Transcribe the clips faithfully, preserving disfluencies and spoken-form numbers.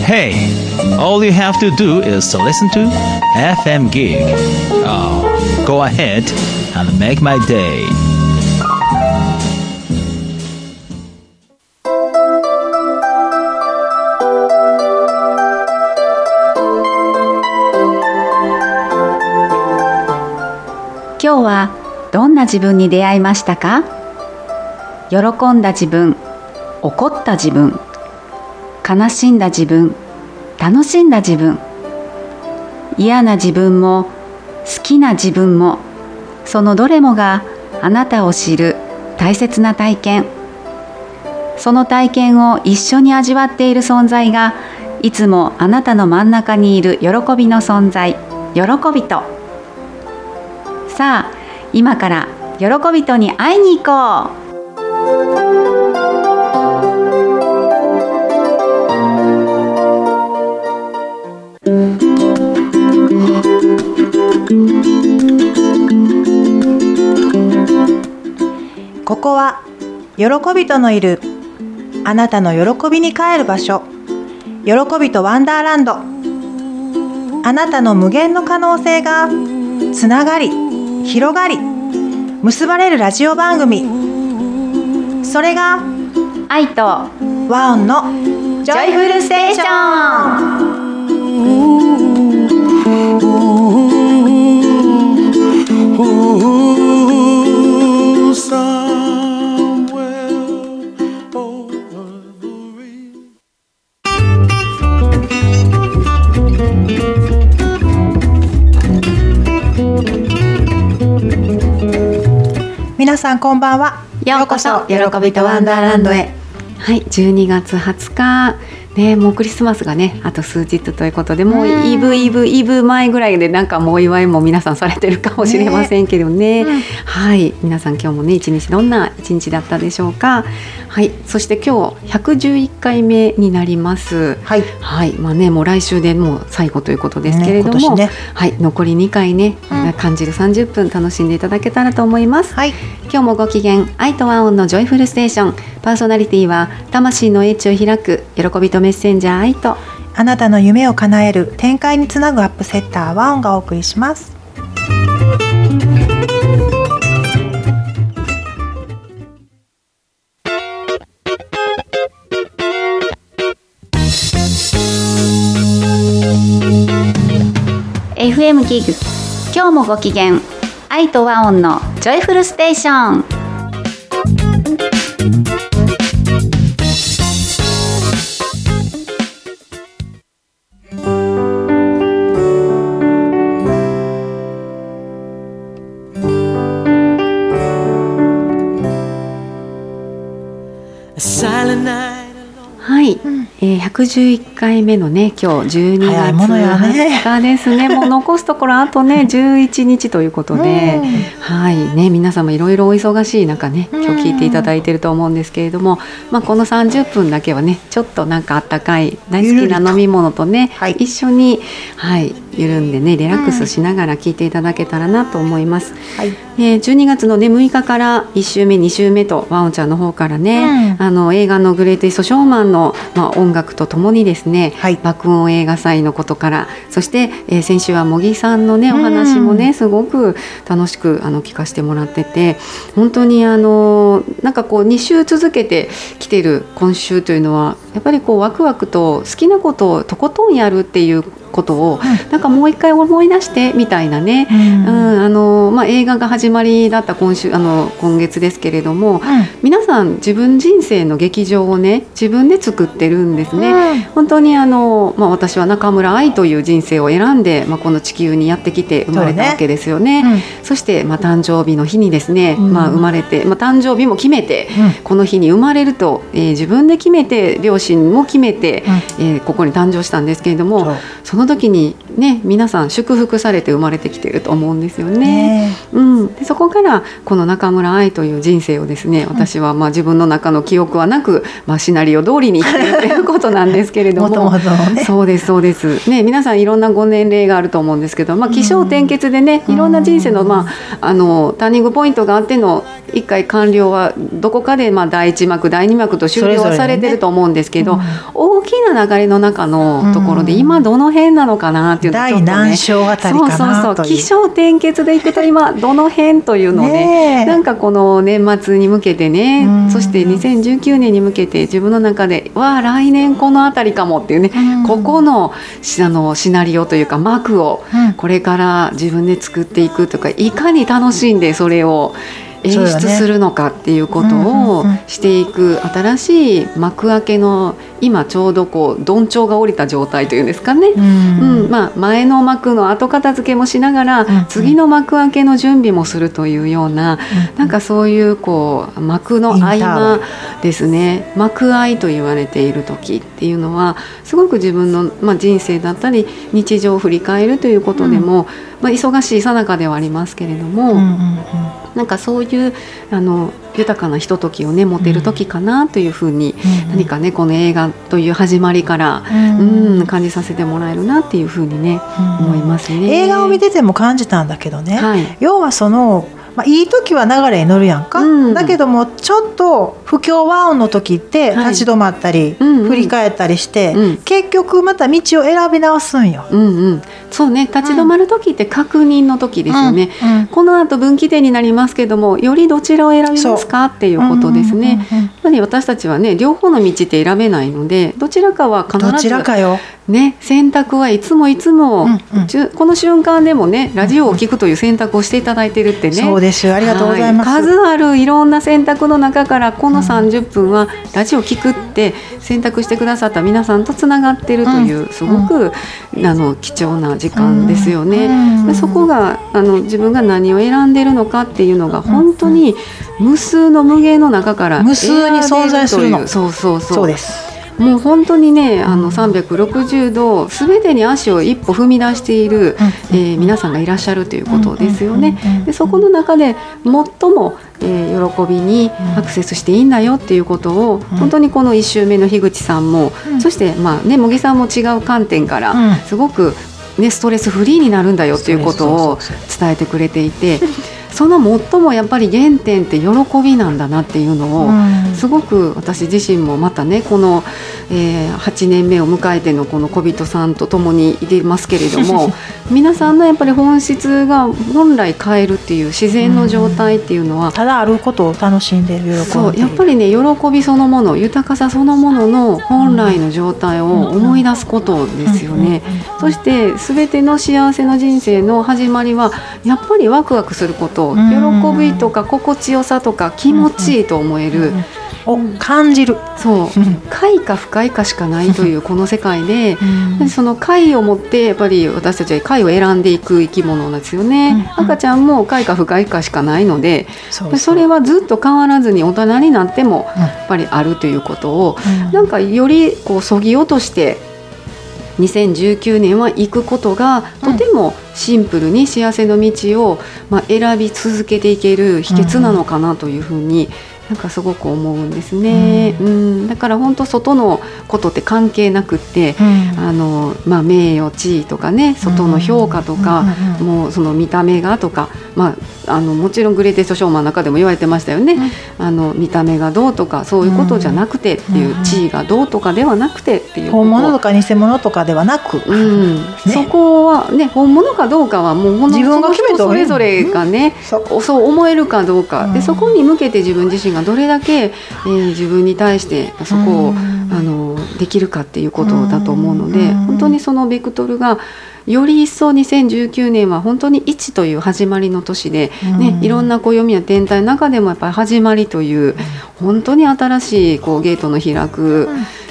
Hey, all you have to do is to listen to エフエム Gig. Oh, go ahead and make my day. 今日はどんな自分に出会いましたか？喜んだ自分、怒った自分、悲しんだ自分、楽しんだ自分、嫌な自分も好きな自分も、そのどれもがあなたを知る大切な体験。その体験を一緒に味わっている存在が、いつもあなたの真ん中にいる喜びの存在、喜びと。さあ、今から喜びとに会いに行こう。 ここは喜びとのいるあなたの喜びに帰る場所、喜びとワンダーランド。あなたの無限の可能性がつながり広がり結ばれるラジオ番組、それが愛と和音のジョイフルステーション。皆さんこんばんは。 ようこそ喜びとワンダーランドへ。 はい、じゅうにがつはつか、ね、もうクリスマスがねあと数日ということで、もうイブイブイブ前ぐらいでなんかもうお祝いも皆さんされてるかもしれませんけどね、ね、うん、はい、皆さん今日もね一日どんな一日だったでしょうか。はい、そして今日ひゃくじゅういっかいめになります。はい、はい、まあね、もう来週でもう最後ということですけれども、ねね、はい、残りにかいね、うん、感じるさんじゅっぷん楽しんでいただけたらと思います。はい、今日もご機嫌、愛と和音のジョイフルステーション。パーソナリティは魂の英知を開く喜びとメッセンジャー愛と、 あなたの夢を叶える展開につなぐアップセッター和音がお送りします。 エフエム ギグ、今日もご機嫌、愛と和音のジョイフルステーション。 はい、うん、えー、ひゃくじゅういっかいめのね今日じゅうにがつはつかですね。もう残すところあとねじゅういちにちということで、うん、はいね、皆様いろいろお忙しい中ね今日聞いていただいていると思うんですけれども、まあ、このさんじゅっぷんだけはねちょっとなんかあったかい大好きな飲み物とね、はい、一緒に、はい、緩んでねリラックスしながら聞いていただけたらなと思います。はい、えー、じゅうにがつの、ね、むいかからいっしゅうめにしゅうめと和音ちゃんの方からね、うん、あの映画のグレーテストショーマンの、まあ、音楽とともにですね、はい、爆音映画祭のことから、そして、えー、先週は茂木さんのねお話もね、うん、すごく楽しくあの聞かせてもらってて、本当にあのなんかこうにしゅう続けてきてる今週というのはやっぱりこうワクワクと好きなことをとことんやるっていうことをなんかもう一回思い出してみたいなね、うんうん、あのまあ、映画が始まりだった今週あの今月ですけれども、うん、皆さん自分人生の劇場をね自分で作ってるんですね、うん、本当にあの、まあ、私は中村愛という人生を選んで、まあ、この地球にやってきて生まれたわけですよね。 そ, ね、うん、そして、まあ、誕生日の日にですね、うん、まあ、生まれて、まあ、誕生日も決めて、うん、この日に生まれると、えー、自分で決めて両親も決めて、うん、えー、ここに誕生したんですけれども、その時にね皆さん祝福されて生まれてきていると思うんですよね。ねうん、でそこからこの中村愛という人生をですね、私はまあ自分の中の記憶はなく、まあ、シナリオ通りに生きているということなんですけれどももともとね、 そうですそうです、ね、皆さんいろんなご年齢があると思うんですけど、まあ、起承転結でね、いろんな人生の、まあ、あのターニングポイントがあっての一回完了はどこかでまあだいいち幕だいに幕と終了はされてると思うんですけど、それぞれね、うん、大きな流れの中のところで今どの辺なのかなっていうのをちょっとね、 第何章あたりかなという、 そうそうそう、起承転結でいくと今どの辺というのを ね, ねなんかこの年末に向けてね、うん、そしてにせんじゅうきゅうねんに向けて自分の中でわあ来年このあたりかもっていうね、うん、ここのあのシナリオというか幕をこれから自分で作っていくとか、いかに楽しんでそれを演出するのかっていうことをしていく新しい幕開けの今ちょうどこうどんちょうが降りた状態というんですかね、うんうんまあ、前の幕の後片付けもしながら、うんうん、次の幕開けの準備もするというような、うんうん、なんかそういうこう幕の合間ですね、幕開と言われている時っていうのはすごく自分の、まあ、人生だったり日常を振り返るということでも、うんまあ、忙しい最中ではありますけれども、うんうんうん、なんかそういうあの豊かなひとときをね持てる時かなというふうに、うん、何かねこの映画という始まりから、うんうん、感じさせてもらえるなっていうふうにね、うん、思いますね。 映画を見てても感じたんだけどね、はい、要はそのまあ、いい時は流れに乗るやんか、うん、だけどもちょっと不協和音の時って立ち止まったり、はい、振り返ったりして、うんうん、結局また道を選び直すんよ、 うんうん、そうね、立ち止まる時って確認の時ですよね、うんうん、この後分岐点になりますけどもよりどちらを選びますかっていうことですね、うんうんうんうん、やっぱり私たちはね両方の道って選べないのでどちらかは必ずどちらかよね、選択はいつもいつも、うんうん、この瞬間でもねラジオを聞くという選択をしていただいているってね、 そうですよ、ありがとうございます、 はい、数あるいろんな選択の中からこのさんじゅっぷんはラジオを聞くって選択してくださった皆さんとつながっているという、うん、すごく、うん、あの貴重な時間ですよね、うん、でそこがあの自分が何を選んでいるのかっていうのが本当に無数の無限の中から無数に存在するの、 そうそうそう、 そうです、 もう本当にねあのさんびゃくろくじゅうど全てに足を一歩踏み出している、うんえー、皆さんがいらっしゃるということですよね。でそこの中で最も、えー、喜びにアクセスしていいんだよっていうことを、うん、本当にこのいっ週目の樋口さんも、うん、そして、まあね、茂木さんも違う観点からすごく、ね、ストレスフリーになるんだよっていうことを伝えてくれていてその最もやっぱり原点って喜びなんだなっていうのをすごく私自身もまたねこの、えー、はちねんめを迎えてのこの小人さんと共にいてますけれども皆さんのやっぱり本質が本来変えるっていう自然の状態っていうのはただあることを楽しんでいる喜び、 そうやっぱりね喜びそのもの豊かさそのものの本来の状態を思い出すことですよね。そして全ての幸せの人生の始まりはやっぱりワクワクすること喜びとか心地よさとか気持ちいいと思えるを感じる、 そう快か不快かしかないというこの世界でその快を持ってやっぱり私たちは快を選んでいく生き物なんですよね。赤ちゃんも快か不快かしかないのでそうそう、それはずっと変わらずに大人になってもやっぱりあるということをなんかよりこうそぎ落としてにせんじゅうきゅうねんは行くことがとてもシンプルに幸せの道を、まあ、選び続けていける秘訣なのかなというふうになんかすごく思うんですね、うんうん、だから本当外のことって関係なくって、うんあのまあ、名誉地位とかね外の評価とか、うん、もうその見た目がとか、まあ、あのもちろんグレイテストショーマンの中でも言われてましたよね、うん、あの見た目がどうとかそういうことじゃなくてっていう、うん、地位がどうとかではなくてっていうこと本物とか偽物とかではなく、 うんね、そこは、ね、本物かどうかはもう自分が決めたそれぞれがね、うん、そう思えるかどうか、うん、でそこに向けて自分自身がどれだけ、えー、自分に対してそこを、うん、あのできるかっていうことだと思うので、うん、本当にそのベクトルがより一層にせんじゅうきゅうねんは本当にいちという始まりの年で、ねうん、いろんな暦や天体の中でもやっぱり始まりという、うん、本当に新しいこうゲートの開く、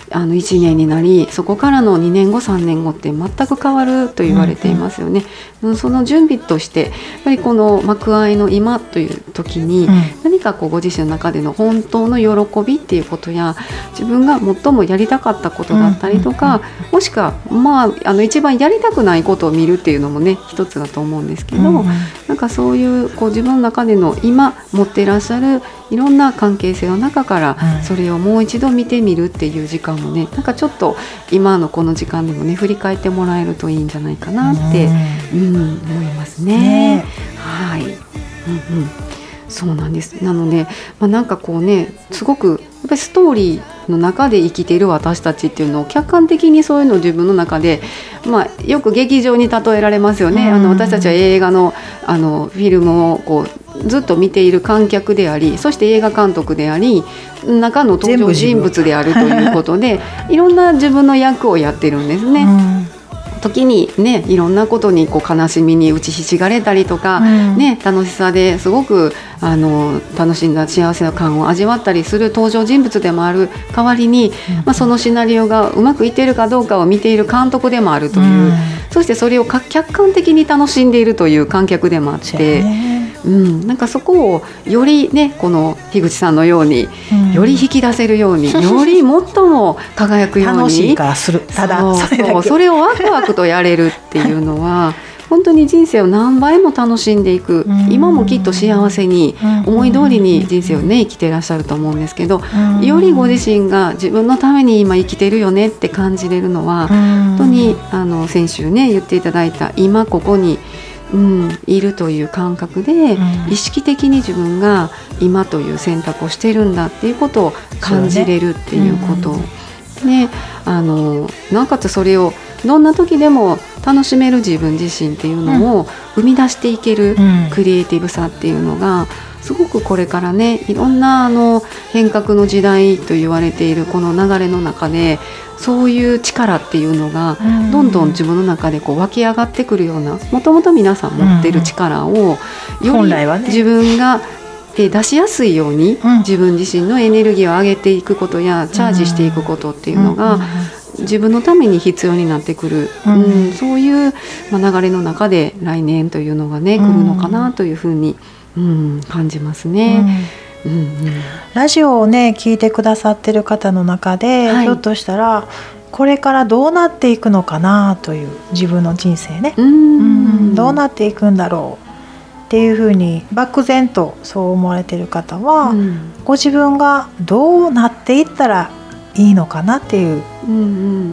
あのいちねんになり、そこからのにねんごさんねんごって全く変わると言われていますよね、うんうん、その準備としてやっぱりこの幕開の今という時に、うん、何かこうご自身の中での本当の喜びっていうことや、自分が最もやりたかったことだったりとか、うんうんうん、もしくは、まあ、あの一番やりたくないことを見るっていうのもね一つだと思うんですけど、うんうん、なんかそういう、こう自分の中での今持っていらっしゃるいろんな関係性の中からそれをもう一度見てみるっていう時間もね、なんかちょっと今のこの時間でもね振り返ってもらえるといいんじゃないかなって、うんうん、思いますね。ね、はい、うんうん、そうなんです。なので、まあ、なんかこうね、すごくやっぱりストーリーの中で生きている私たちっていうのを客観的にそういうのを自分の中で、まあ、よく劇場に例えられますよね。あの私たちは映画の、あのフィルムをこうずっと見ている観客であり、そして映画監督であり、中の登場人物であるということでいろんな自分の役をやってるんですね。時にね、いろんなことにこう悲しみに打ちひしがれたりとか、うんね、楽しさですごくあの楽しんだ幸せな感を味わったりする登場人物でもある代わりに、うんまあ、そのシナリオがうまくいっているかどうかを見ている監督でもあるという、うん、そしてそれを客観的に楽しんでいるという観客でもあって、うん、なんかそこをよりね、この樋口さんのように、うん、より引き出せるように、より最も輝くように楽しいからする、ただそれだけ、そう、それをワクワクとやれるっていうのは本当に人生を何倍も楽しんでいく、うん、今もきっと幸せに、うん、思い通りに人生をね生きていらっしゃると思うんですけど、うん、よりご自身が自分のために今生きてるよねって感じれるのは、うん、本当にあの先週ね言っていただいた今ここにうん、いるという感覚で、うん、意識的に自分が今という選択をしてるんだっていうことを感じれるっていうことね、うん、あのなおかつそれをどんな時でも楽しめる自分自身っていうのを生み出していけるクリエイティブさっていうのがすごくこれからね、いろんなあの変革の時代と言われているこの流れの中で、そういう力っていうのがどんどん自分の中でこう湧き上がってくるような、もともと皆さん持ってる力をより自分が出しやすいように自分自身のエネルギーを上げていくことやチャージしていくことっていうのが自分のために必要になってくる、うんうん、そういう流れの中で来年というのがね来るのかなというふうに、うん、感じますね。うんうんうん、 ラジオをね聞いてくださってる方の中で、はい、ひょっとしたらこれからどうなっていくのかなという自分の人生ね、うんうんどうなっていくんだろうっていうふうに漠然とそう思われてる方は、うん、ご自分がどうなっていったらいいのかなっていう、うんうんうん、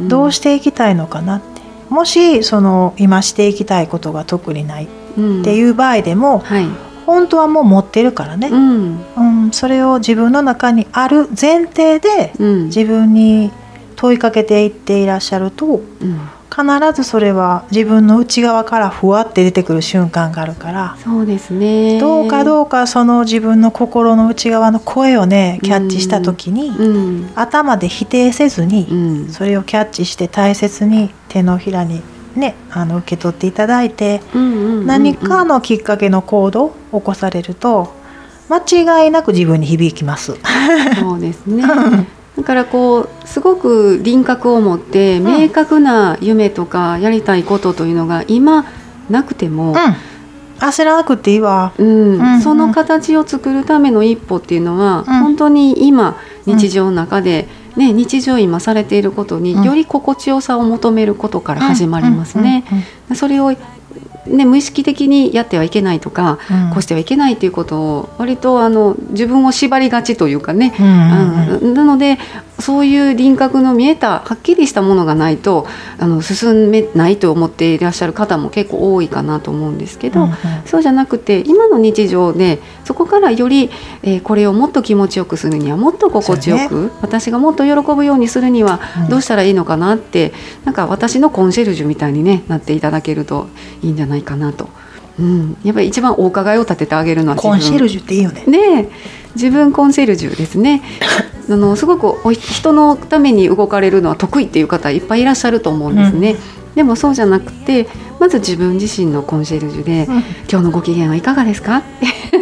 どうしていきたいのかなって、もしその今していきたいことが特にないっていう場合でも、うんはい本当はもう持ってるからね、うんうん、それを自分の中にある前提で自分に問いかけていっていらっしゃると、うん、必ずそれは自分の内側からふわって出てくる瞬間があるから、 そうですね、 どうかどうかその自分の心の内側の声をねキャッチした時に、うん、頭で否定せずに、うん、それをキャッチして大切に手のひらにね、あの受け取っていただいて、うんうんうんうん、何かのきっかけの行動を起こされると間違いなく自分に響きます。 そうですねだからこうすごく輪郭を持って明確な夢とかやりたいことというのが今なくても、うん、 焦らなくていいわ、 うんうんうん、その形を作るための一歩っていうのは、うん、本当に今日常の中で、うんね、日常今されていることにより心地よさを求めることから始まりますね。それをね、無意識的にやってはいけないとか、うん、こうしてはいけないということを割とあの自分を縛りがちというかね、うんうんうん、なのでそういう輪郭の見えたはっきりしたものがないとあの進めないと思っていらっしゃる方も結構多いかなと思うんですけど、うんうん、そうじゃなくて今の日常でそこからより、えー、これをもっと気持ちよくするにはもっと心地よく、ね、私がもっと喜ぶようにするにはどうしたらいいのかなって、うん、なんか私のコンシェルジュみたいに、ね、なっていただけるといいんじゃないかなと、うん、やっぱり一番お伺いを立ててあげるのは自分。 コンシェルジュっていいよね。 ね、自分コンシェルジュですねあのすごく人のために動かれるのは得意っていう方いっぱいいらっしゃると思うんですね、うん、でもそうじゃなくてまず自分自身のコンシェルジュで、うん、今日のご機嫌はいかがですか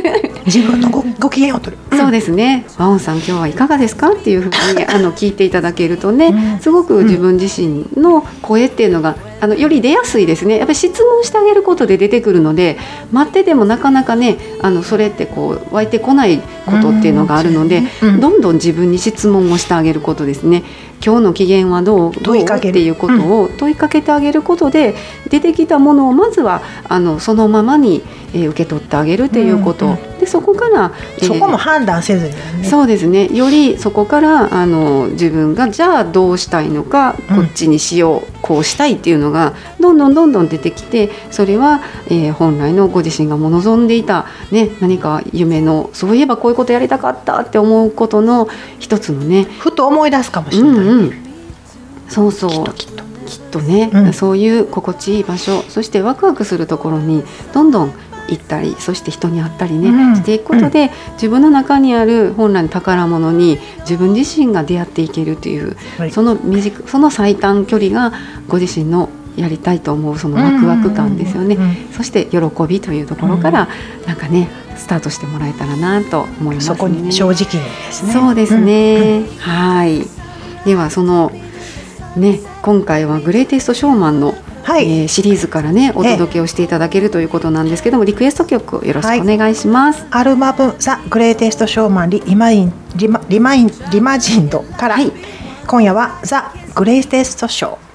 自分の ご, ご機嫌を取る、 そうですね。和音さん今日はいかがですかっていうふうにあの聞いていただけるとね、うん、すごく自分自身の声っていうのがあのより出やすいですね。やっぱり質問してあげることで出てくるので、待っててもなかなかねあのそれってこう湧いてこないことっていうのがあるので、うん、どんどん自分に質問をしてあげることですね。今日の機嫌はどう、どうっていうことを問いかけてあげることで、出てきたものをまずはあのそのままに、えー、受け取ってあげるということ、うんうん、でそこから、 えー、そこも判断せずに、ね、 そうですね。よりそこからあの自分がじゃあどうしたいのか、こっちにしよう、うん、こうしたいっていうのがどんどんどんどん出てきて、それは、えー、本来のご自身がも望んでいた、ね、何か夢のそういえばこういうことやりたかったって思うことの一つのね、 ふと思い出すかもしれない、うんうん、 そうそうきっときっときっとね、うん、そういう心地いい場所、そしてワクワクするところにどんどん行ったり、そして人に会ったりね、うん、していくことで、うん、自分の中にある本来の宝物に自分自身が出会っていけるという、はい、その短その最短距離がご自身のやりたいと思うそのワクワク感ですよね、うんうんうん、そして喜びというところから、うん、なんかねスタートしてもらえたらなと思いますね。 そこに正直にですね。 そうですね、うんうん、はい。ではそのね、今回はグレイテストショーマンの、はい、えー、シリーズからねお届けをしていただけるということなんですけども、リクエスト曲をよろしくお願いします。はい、 アルバムザ・グレイテストショーマン リ, リ, マインリ, マリ, マインリマジンドから、はい、今夜はザ・グレイテストショー。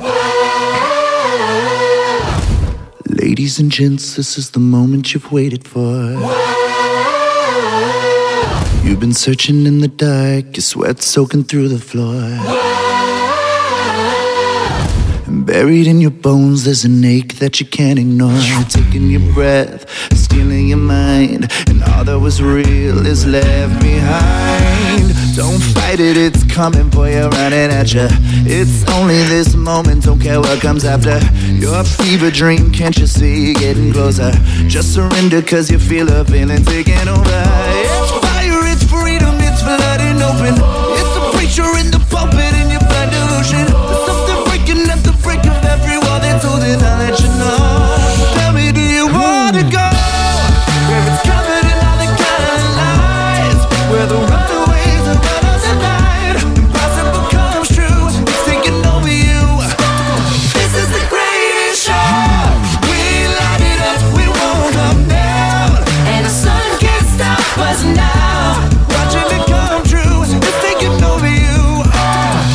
Ladies and gents, this is the moment you've waited for. You've been searching in the dark, your sweat soaking through the floor. And buried in your bones, there's an ache that you can't ignore. Taking your breath, stealing your mind, and all that was real is left behind. Don't fight it, it's coming for you, running at you. It's only this moment, don't care what comes after. Your fever dream, can't you see, getting closer. Just surrender, cause you feel a feeling taking over. It's fire, it's freedom, it's flooding open. It's the preacher in the pulpit in your blind delusion. There's something breaking at the break of every wall that's holding, I'll let you know. Tell me, do you want to go where it's covered in all the kind of lies, where the runaways are gonna denied, impossible comes true, it's taking over you. This is the greatest show. We light it up, we won't come down, and the sun can't stop us now. Watching it come true, it's taking over you.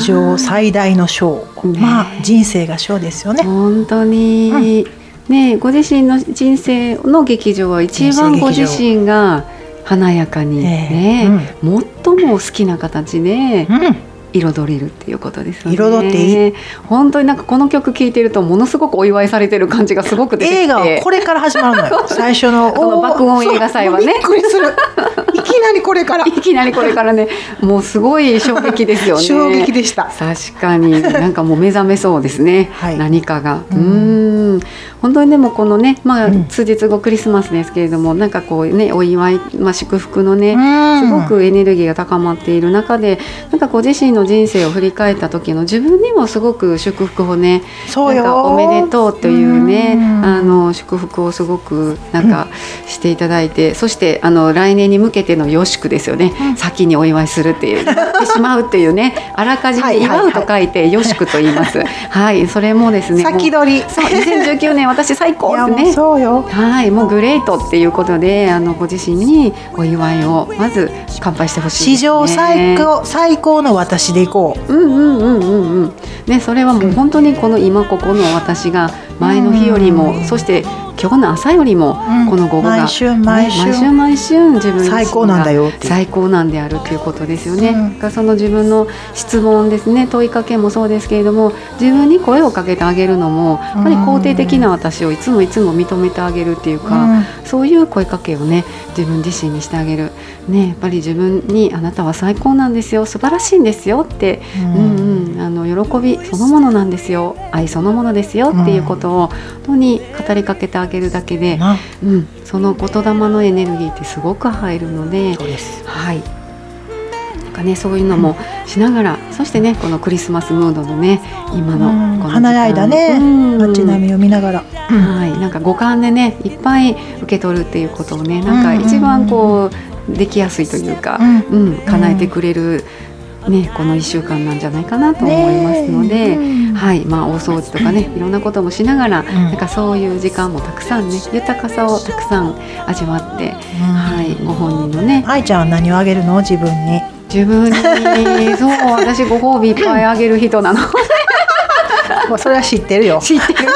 上最大の章、ね、まあ人生が章ですよね。 本当に、うん、ね、ご自身の人生の劇場は一番ご自身が華やかにね、ね、うん、最も好きな形で、うん、彩れるっていうことですよね。 彩っていい。 本当になんかこの曲聴いてるとものすごくお祝いされてる感じがすごく出てきて、 映画はこれから始まるのよ。最初のこの爆音映画祭はね、 びっくりする。いきなりこれからいきなりこれからね、もうすごい衝撃ですよね。 衝撃でした。 確かになんかもう目覚めそうですね、はい、何かが、うん、うーん、本当にでもこのね、まあ、うん、数日後クリスマスですけれども、なんかこうね、お祝い、まあ、祝福のね、すごくエネルギーが高まっている中で、なんかご自身の人生を振り返った時の自分にもすごく祝福をね、 そうよ、 なんかおめでとうというね、うあの祝福をすごくなんかしていただいて、うん、そしてあの来年に向けてのよしくですよね、うん、先にお祝いするっていう言ってしまうっていうね、あらかじめ祝うと書いてよしくと言います。はい、はい、それもですね、 先取り、 そうにせんじゅうきゅうねん私最高ってね、 いやもうそうよ、 はい、もうグレートっていうことで、あのご自身にお祝いをまず乾杯してほしいですね。 史上最高最高の私でいこう。 うんうんうんうんうん。ね、それはもう本当にこの今ここの私が前の日よりも、うん、そして今日の朝よりもこの午後が、 毎週毎週、 ね、毎週毎週自分自身が最高なんだよって最高なんであるということですよね。 うん、 その自分の質問ですね、問いかけもそうですけれども、自分に声をかけてあげるのもやっぱり肯定的な私をいつもいつも認めてあげるっていうか、うん、そういう声かけをね、自分自身にしてあげる、ね、やっぱり自分にあなたは最高なんですよ、素晴らしいんですよって、うんうんうん、あの喜びそのものなんですよ、愛そのものですよっていうことを本当に語りかけてあげるだけで、うん、その言霊のエネルギーってすごく入るので、 そうです、 はい、なんかね、そういうのもしながら、うん、そしてね、このクリスマスムードのね、今のこの華やいだね、街並みを見ながら、 うん、はい、なんか五感でね、いっぱい受け取るっていうことをね、なんか一番こうできやすいというか、うんうん、叶えてくれる、ね、このいっしゅうかんなんじゃないかなと思いますので、ね、はい、まあ、お掃除とかね、いろんなこともしながら、うん、なんかそういう時間もたくさんね、豊かさをたくさん味わって、うん、はい、ご本人のね。 愛ちゃんは何をあげるの？自分に。 自分にそう、私ご褒美いっぱいあげる人なの。 もうそれは知ってるよ。 知ってる。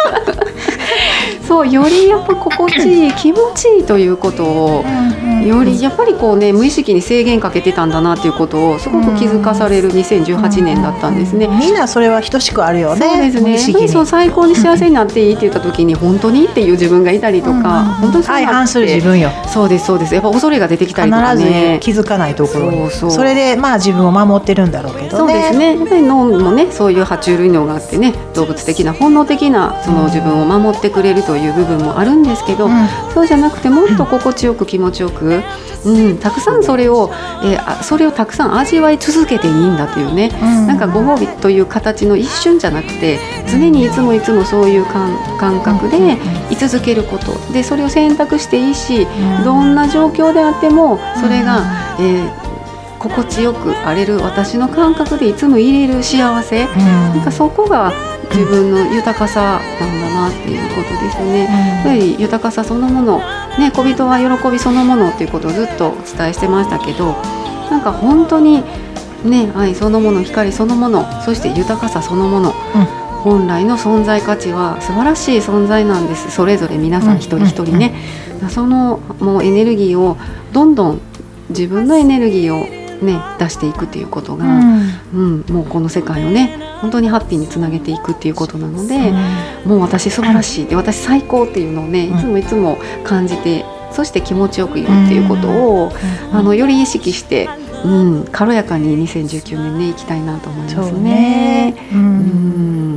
そう、よりやっぱ心地いい、気持ちいいということを、よりやっぱりこうね、無意識に制限かけてたんだなということをすごく気づかされるにせんじゅうはちねんだったんですね。 みんなそれは等しくあるよね。 そうですね。やっぱりそう、最高に幸せになっていいって言った時に本当にっていう自分がいたりとか、本当に相反する自分よ。 そうですそうです。やっぱ恐れが出てきたりとかね。 必ず気づかないところに。そうそう。それでまあ自分を守ってるんだろうけどね。 そうですね。やっぱり脳もね、そういう爬虫類脳があってね、動物的な本能的なその自分を守ってくれるという部分もあるんですけど、うん、そうじゃなくてもっと心地よく気持ちよく、うん、たくさんそれを、えー、それをたくさん味わい続けていいんだというね、うん、なんかご褒美という形の一瞬じゃなくて、常にいつもいつもそういう感覚で居続けることで、それを選択していいし、どんな状況であってもそれが、えー心地よく荒れる私の感覚でいつも入れる幸せ、うん、なんかそこが自分の豊かさなんだなっていうことですよね、うん、やっぱり豊かさそのもの、ね、小人は喜びそのものっていうことをずっとお伝えしてましたけど、なんか本当に、ね、愛そのもの、光そのもの、そして豊かさそのもの、うん、本来の存在価値は素晴らしい存在なんです。それぞれ皆さん一人一人ね、うん、そのもうエネルギーをどんどん自分のエネルギーをね、出していくっていうことが、うんうん、もうこの世界をね本当にハッピーにつなげていくっていうことなので、うん、もう私素晴らしいで、私最高っていうのをね、いつもいつも感じて、そして気持ちよくいるっていうことを、うん、あのより意識して、うん、軽やかににせんじゅうきゅうねんねいきたいなと思いますね。うんうん、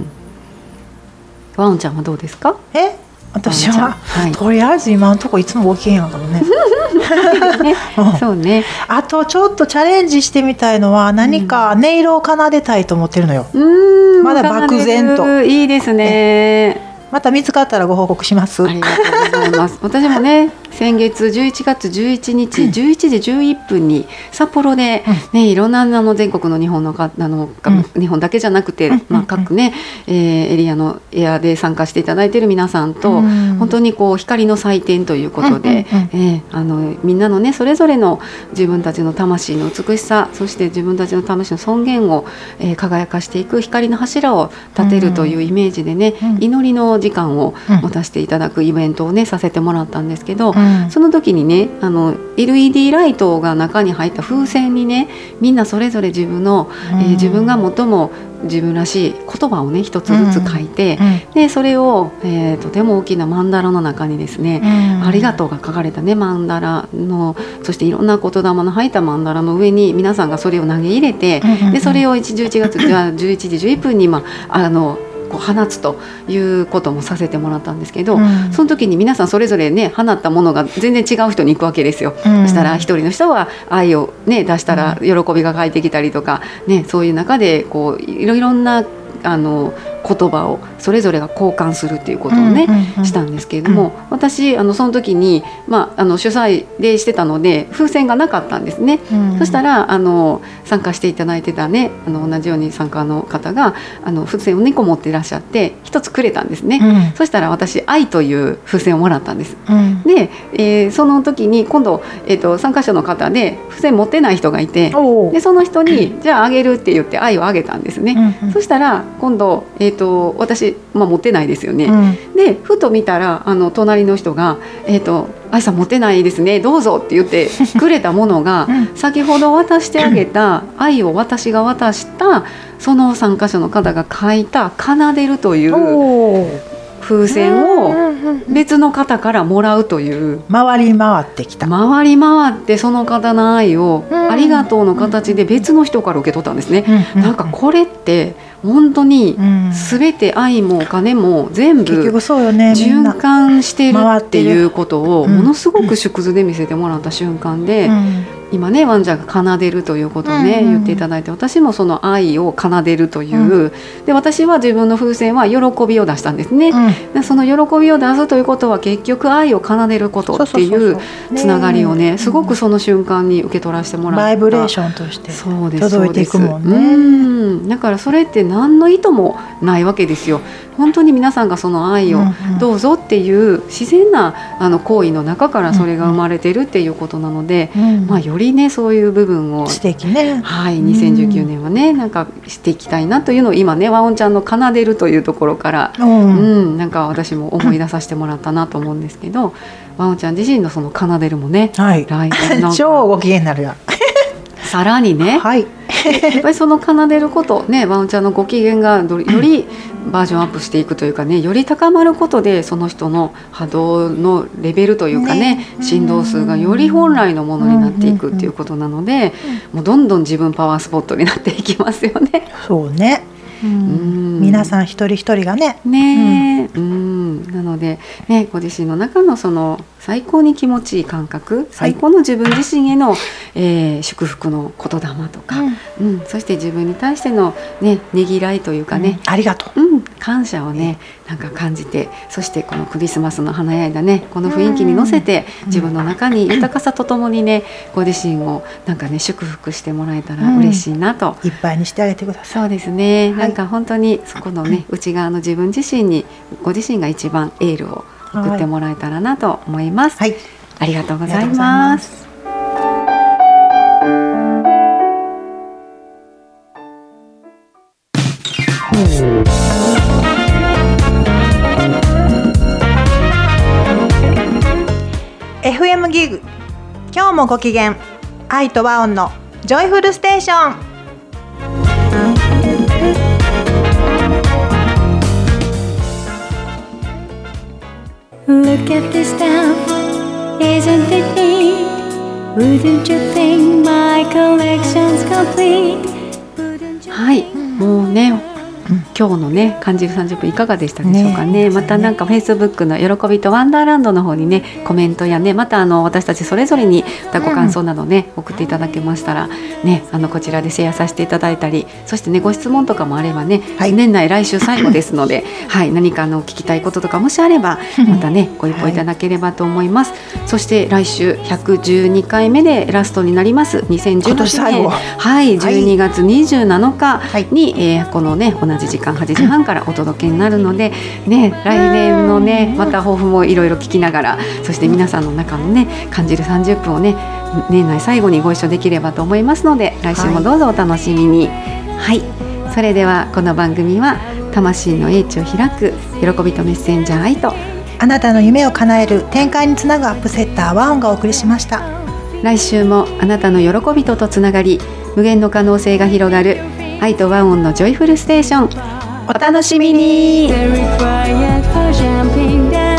ワンちゃんはどうですか？ え私は、はい、とりあえず今のところいつもご機嫌やからね。 ね、そうね。 あとちょっとチャレンジしてみたいのは何か音色を奏でたいと思ってるのよ。 うん、 まだ漠然と。 いいですね。 また見つかったらご報告します。 ありがとうございます。私もね、 先月じゅういちがつじゅういちにち、うん、じゅういちじじゅういっぷんに札幌で、ね、いろんなあの全国の日本のかあの、うん、日本だけじゃなくて、うんまあ、各、ねえー、エリアのエアで参加していただいている皆さんと、うん、本当にこう光の祭典ということで、うんうんうんえー、あのみんなのねそれぞれの自分たちの魂の美しさ、そして自分たちの魂の尊厳を、えー、輝かしていく光の柱を立てるというイメージでね、うん、祈りの時間を持たせていただくイベントをねさせてもらったんですけど、うん、その時にねあの エルイーディー ライトが中に入った風船にねみんなそれぞれ自分の、うんえー、自分が最も自分らしい言葉をね一つずつ書いて、うんうん、でそれを、えー、とても大きなマンダラの中にですね、うん、ありがとうが書かれたねマンダラの、そしていろんな言霊の入ったマンダラの上に皆さんがそれを投げ入れて、うんうんうん、でそれをじゅういちがつじゅういちじじゅういっぷんに、まあ、あのこう放つということもさせてもらったんですけど、うん、その時に皆さんそれぞれね放ったものが全然違う人に行くわけですよ、うん、そしたら一人の人は愛を、ね、出したら喜びが返ってきたりとか、ね、そういう中でこういろいろなあの言葉をそれぞれが交換するっていうことをね、うんうんうん、したんですけれども、うん、私あのその時に、まあ、あの主催でしてたので風船がなかったんですね、うん、そしたらあの参加していただいてたねあの同じように参加の方があの風船をにこ持っていらっしゃって一つくれたんですね、うん、そしたら私愛という風船をもらったんです、うん、で、えー、その時に今度、えーと、参加者の方で風船持ってない人がいて、でその人にじゃああげるって言って愛をあげたんですね、うんうん、そしたら今度、えーと、私、まあ、持ってないですよね、うん、でふと見たらあの隣の人が、えーと、愛さん持ってないですねどうぞって言ってくれたものが、うん、先ほど渡してあげた愛を私が渡したその参加者の方が書いた奏でるという風船を別の方からもらうという回り回ってきた回り回ってその方の愛をありがとうの形で別の人から受け取ったんですね、うん、なんかこれって本当に全て愛もお金も全部循環してるっていうことをものすごく縮図で見せてもらった瞬間で、今ねワンちゃんが奏でるということをね言っていただいて、私もその愛を奏でるという、で私は自分の風船は喜びを出したんですね、でその喜びを出すということは結局愛を奏でることっていうつながりをねすごくその瞬間に受け取らせてもらった。 バイブレーションとして届いていくもんね。 うん、だからそれって何の意図もないわけですよ。本当に皆さんがその愛をどうぞっていう自然なあの行為の中からそれが生まれてるっていうことなので、うんうん、まあ、よりねそういう部分を素敵ね、 はい、にせんじゅうきゅうねんはねなんかしていきたいなというのを今ねワオンちゃんの奏でるというところから、うんうん、なんか私も思い出させてもらったなと思うんですけど、ワオンちゃん自身のその奏でるもね、 はい、来年なんか超ご機嫌になるよさらにね、はい、やっぱりその奏でることね、ワオンちゃんのご機嫌がよりバージョンアップしていくというかね、より高まることでその人の波動のレベルというか ね, ね振動数がより本来のものになっていくっていうことなので、もうどんどん自分パワースポットになっていきますよね。 そうね、うん、皆さん一人一人がねね、うん、うん、なので、ね、ご自身の中のその最高に気持ちいい感覚、最高の自分自身への、えー、祝福の言霊とか、うんうん、そして自分に対しての、ね、ねぎらいというかね、 うん、ありがとう、 うん、感謝をねなんか感じて、そしてこのクリスマスの華やいだねこの雰囲気に乗せて、うん、自分の中に豊かさとともにねご自身をなんかね祝福してもらえたら嬉しいなと、 うん、いっぱいにしてあげてください。 そうですね、はい、なんか本当にそこのね内側の自分自身にご自身が一番エールを送ってもらえたらなと思います、はい、ありがとうございます。 エフエム ギグ、今日もご機嫌、愛と和音のジョイフルステーション。 Look at this stuff, isn't it neat? Wouldn't you think my collection's complete? はい、もうね、 今日のね感じるさんじゅっぷんいかがでしたでしょうか ね, ねまたなんかフェイスブックの喜びとワンダーランドの方にねコメントやねまたあの私たちそれぞれにご感想などね、うん、送っていただけましたらねあのこちらでシェアさせていただいたりそしてねご質問とかもあればね、はい、年内来週最後ですので、はい、何かあの聞きたいこととかもしあればまたねご一報いただければと思います、はい、そして来週ひゃくじゅうにかいめでラストになりますにせんじゅうはちねん、はい、じゅうにがつにじゅうなのかに、はいえー、このね同じ時間はちじはんからお届けになるので、ね、来年のねまた抱負もいろいろ聞きながらそして皆さんの中のね感じるさんじゅっぷんをね年内最後にご一緒できればと思いますので来週もどうぞお楽しみに、はい、はい、それではこの番組は魂の英知を開く喜びとメッセンジャー愛とあなたの夢を叶える展開につなぐアップセッターワンがお送りしました。 来週もあなたの喜びととつながり無限の可能性が広がる愛とワンオンのジョイフルステーションお楽しみに。